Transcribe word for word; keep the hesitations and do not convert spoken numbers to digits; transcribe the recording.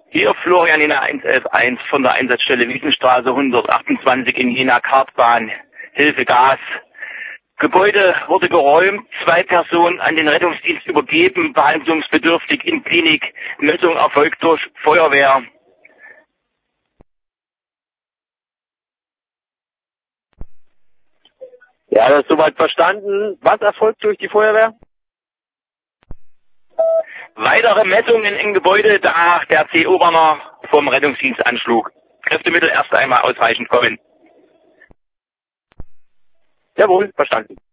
Hier Florian Jena eins elf eins von der Einsatzstelle Wiesenstraße hundertachtundzwanzig in Jena Kartbahn. Hilfe Gas. Gebäude wurde geräumt, zwei Personen an den Rettungsdienst übergeben, behandlungsbedürftig in Klinik. Messung erfolgt durch Feuerwehr. Ja, das ist soweit verstanden. Was erfolgt durch die Feuerwehr? Weitere Messungen im Gebäude, da der C O-Banner vom Rettungsdienst anschlug. Kräftemittel erst einmal ausreichend kommen. Jawohl, verstanden.